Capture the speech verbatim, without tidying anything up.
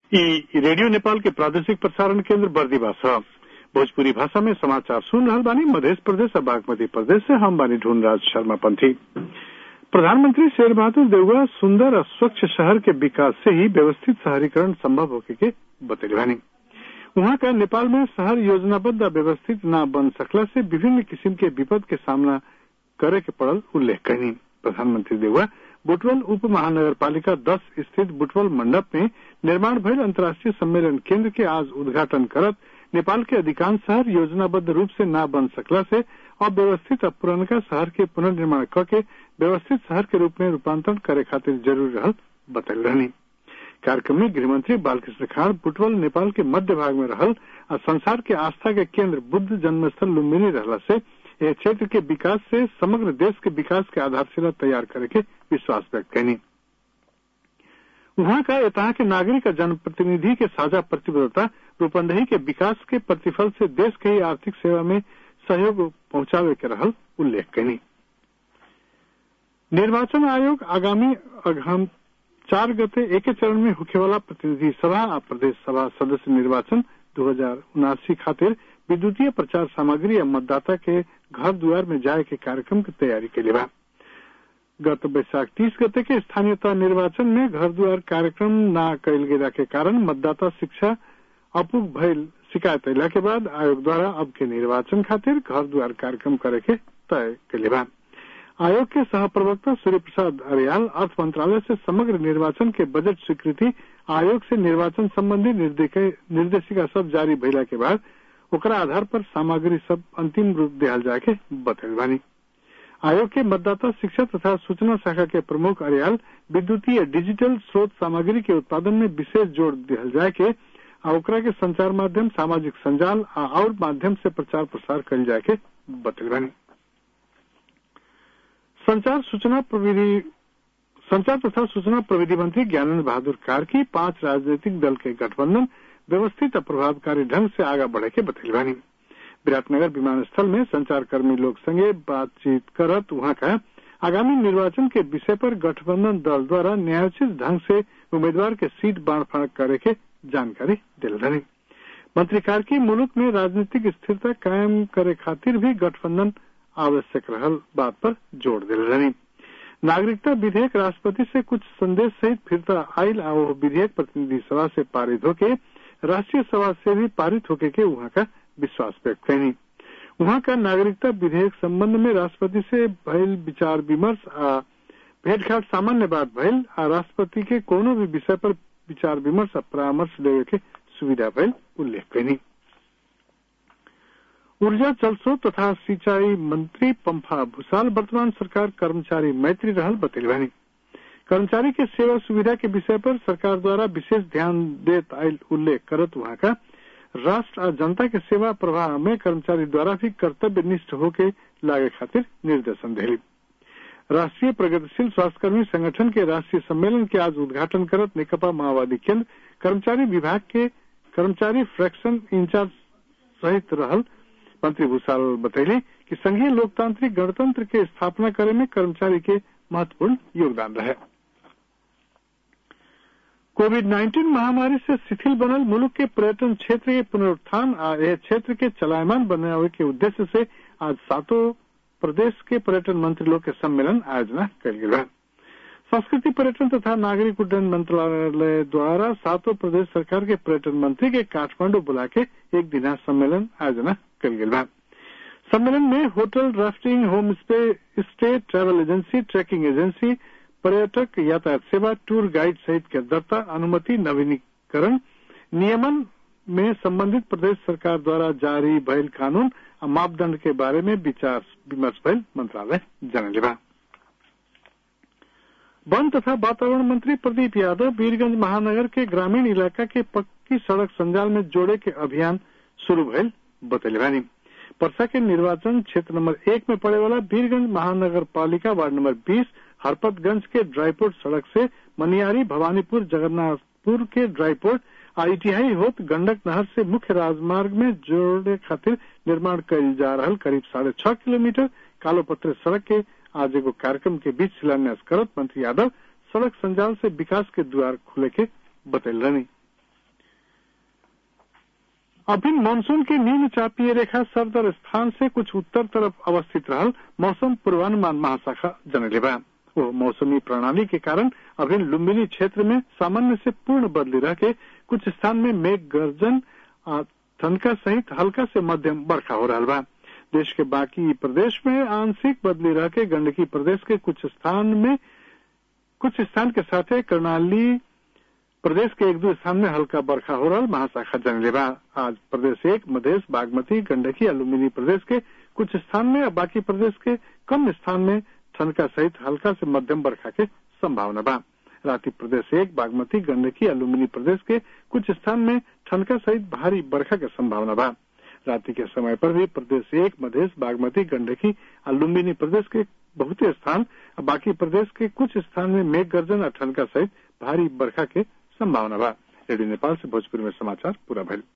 ई रेडियो नेपाल के प्रादेशिक प्रसारण केन्द्र बर्दिवा छ। भोजपुरी भाषा में समाचार सुन रहल बानी। मध्य प्रदेश और बागमती प्रदेश से हम बानी ढूंढराज शर्मा पंथी। प्रधानमंत्री शेर बहादुर देउवा सुंदर और स्वच्छ शहर के विकास से ही व्यवस्थित शहरीकरण संभव होके के बतैले बानी। वहां का नेपाल में शहर योजनाबद्ध व्यवस्थित न बन सकला से विभिन्न किस्म के विपद के सामना करे के पड़ल उल्लेख करी। प्रधानमंत्री देउवा बुटवल उप महानगर पालिका दस स्थित बुटवल मंडप में निर्माण भयल अंतर्राष्ट्रीय सम्मेलन केंद्र के आज उद्घाटन करत नेपाल के अधिकांश शहर योजनाबद्ध रूप से न बन सकला से अव्यवस्थित और पुरनका शहर के पुनर्निर्माण करके व्यवस्थित शहर के रूप में रूपांतरण करे खातिर जरूरी रहल बतल रहनी। कार्यक्रम में गृहमंत्री बालकृष्ण खाड़ बुटवल नेपाल के मध्य भाग में रहल और संसार के आस्था के केंद्र बुद्ध जन्मस्थल लुम्बिनी रहला से यह क्षेत्र के विकास से समग्र देश के विकास के आधारशिला तैयार करे के विश्वास व्यक्त करनी। वहां का यतः के नागरिक और जनप्रतिनिधि के साझा प्रतिबद्धता रूपंदेही के विकास के प्रतिफल से देश के ही आर्थिक सेवा में सहयोग पहुंचावे के रहल उल्लेख करनी। निर्वाचन आयोग आगामी अगहन चार गते एक चरण में होखेवाला प्रतिनिधि सभा और प्रदेश सभा सदस्य निर्वाचन दो हजार उनासी खातिर विद्युतीय प्रचार सामग्री या मतदाता के घर द्वार में जाए के कार्यक्रम की तैयारी के लिए गत बैसाख तीस गते के स्थानीयता निर्वाचन में घर द्वार कार्यक्रम न कैल गेला के कारण मतदाता शिक्षा अपुग भइल शिकायत अला के बाद आयोग द्वारा अब के निर्वाचन खातिर घर द्वार कार्यक्रम करे के तय कैले बा। आयोग के सह प्रवक्ता सूर्य प्रसाद अरियाल अर्थ मंत्रालय से समग्र निर्वाचन के बजट स्वीकृति आयोग से निर्वाचन संबंधी निर्देशिका सब जारी भइला के बाद ओकरा आधार पर सामग्री सब अंतिम रूप दिहल जाए के बतल बानी। आयोग के मतदाता शिक्षा तथा सूचना शाखा के प्रमुख अरियाल विद्युतीय डिजिटल स्रोत सामग्री के उत्पादन में विशेष जोर दिहल जाए के ओकरा के संचार माध्यम सामाजिक संजाल और माध्यम से प्रचार प्रसार कल जाए के बतल बानी। संचार सूचना प्रविधि संचार तथा सूचना प्रविधि मंत्री ज्ञानेन्द्र बहादुर कार्की पांच राजनीतिक दल के गठबंधन व्यवस्थित और प्रभावकारी ढंग से आगा बढ़े के बतैल बानी। विराटनगर विमानस्थल में संचारकर्मी लोग संगे बातचीत करत वहां का आगामी निर्वाचन के विषय पर गठबंधन दल द्वारा न्यायोचित ढंग से उम्मीदवार के सीट बांट करे के जानकारी दिल रही। मंत्री कार्की मुल्क में राजनीतिक स्थिरता कायम करे खातिर भी गठबंधन आवश्यक रहल बात पर जोर दिल रही। नागरिकता विधेयक राष्ट्रपति से कुछ संदेश सहित फिरता आयल और विधेयक प्रतिनिधि सभा से पारित होके राष्ट्रीय सभा से भी पारित होके के वहां का विश्वास व्यक्त करनी। वहां का नागरिकता विधेयक संबंध में राष्ट्रपति से भइल विचार विमर्श आ भेंटघाट सामान्य बात भइल आ राष्ट्रपति के कोनो भी विषय पर विचार विमर्श आ परामर्श देवे के सुविधा भइल उल्लेख करनी। ऊर्जा जलस्रोत तथा सिंचाई मंत्री पंफा भूषाल वर्तमान सरकार कर्मचारी मैत्री रहल बतैल बानी। कर्मचारी के सेवा सुविधा के विषय पर सरकार द्वारा विशेष ध्यान देत आयल उल्लेख करत वहां का राष्ट्र और जनता के सेवा प्रवाह में कर्मचारी द्वारा भी कर्तव्यनिष्ठ होके लागे खातिर निर्देशन दिली। राष्ट्रीय प्रगतिशील स्वास्थ्यकर्मी संगठन के राष्ट्रीय सम्मेलन के आज उद्घाटन करत नेकपा माओवादी केंद्र कर्मचारी विभाग के कर्मचारी फ्रैक्शन इंचार्ज सहित रहल मंत्री भूषाल बतैले कि संघीय लोकतांत्रिक गणतंत्र के स्थापना करे में कर्मचारी के महत्वपूर्ण योगदान रहे। कोविड नाइन्टीन महामारी से शिथिल बनल मुल्क के पर्यटन क्षेत्र के पुनरुत्थान और यह क्षेत्र के चलायमान बनावे के उद्देश्य से आज सातों प्रदेश के पर्यटन मंत्री लोग के सम्मेलन आयोजना कल गया। संस्कृति पर्यटन तथा नागरिक उड्डयन मंत्रालय द्वारा सातों प्रदेश सरकार के पर्यटन मंत्री के काठमांडू बुला के एक दिना सम्मेलन आयोजना कल गया। सम्मेलन में hotel, rafting, home stay, stay, travel agency, trekking agency, पर्यटक यातायात सेवा, टूर गाइड सहित के दत्ता अनुमति नवीनीकरण नियमन में संबंधित प्रदेश सरकार द्वारा जारी भइल कानून और मापदंड के बारे में विचार विमर्श भइल मंत्रालय जनलेबा। वन तथा वातावरण मंत्री प्रदीप यादव वीरगंज महानगर के ग्रामीण इलाका के पक्की सड़क संजाल में जोड़े के अभियान शुरू भइल बतैले बानी। परसा के निर्वाचन क्षेत्र नंबर एक में पड़े वाला वीरगंज महानगर पालिका वार्ड नंबर बीस हरपतगंज के ड्राईपोर्ट सड़क से मनियारी भवानीपुर जगन्नाथपुर के ड्राईपोर्ट आईटीआई होत गंडक नहर से मुख्य राजमार्ग में जोड़े खातिर निर्माण कल जा रहा करीब साढ़े छह किलोमीटर कालोपत्र सड़क के आज एगो कार्यक्रम के बीच शिलान्यास करत मंत्री यादव सड़क संजाल से विकास के द्वार खुले के बतैल रहनी। अभी मानसून के निम्न चापीय रेखा सरदर स्थान से कुछ उत्तर तरफ अवस्थित रहल मौसम पूर्वानुमान महाशाखा जनले बा। वो मौसमी प्रणाली के कारण अभी लुम्बिनी क्षेत्र में सामान्य से पूर्ण बदली रह के कुछ स्थान में मेघ गर्जन ठनका सहित हल्का से मध्यम बरखा हो रहा बा। देश के बाकी प्रदेश में आंशिक बदली रह के गंडकी प्रदेश के कुछ स्थान में कुछ स्थान के साथ कर्णाली प्रदेश के एक दो स्थान में हल्का बरखा हो रहा महाशाखा जनले बा। आज प्रदेश एक मधेश बागमती गंडकी और लुम्बिनी प्रदेश के कुछ स्थान में और बाकी प्रदेश के कम स्थान में ठनका सहित हल्का से मध्यम बरखा के संभावना बा। राति प्रदेश एक बागमती गंडकी और लुम्बिनी प्रदेश के कुछ स्थान में ठनका सहित भारी बरखा के संभावना बा। राति के समय पर भी प्रदेश एक मधेश बागमती गंडकी और लुम्बिनी प्रदेश के बहुत स्थान और बाकी प्रदेश के कुछ स्थान में मेघ गर्जन और ठनका सहित भारी बरखा के संभावना बा। रेडियो नेपाल से भोजपुरी में समाचार पूरा भइल।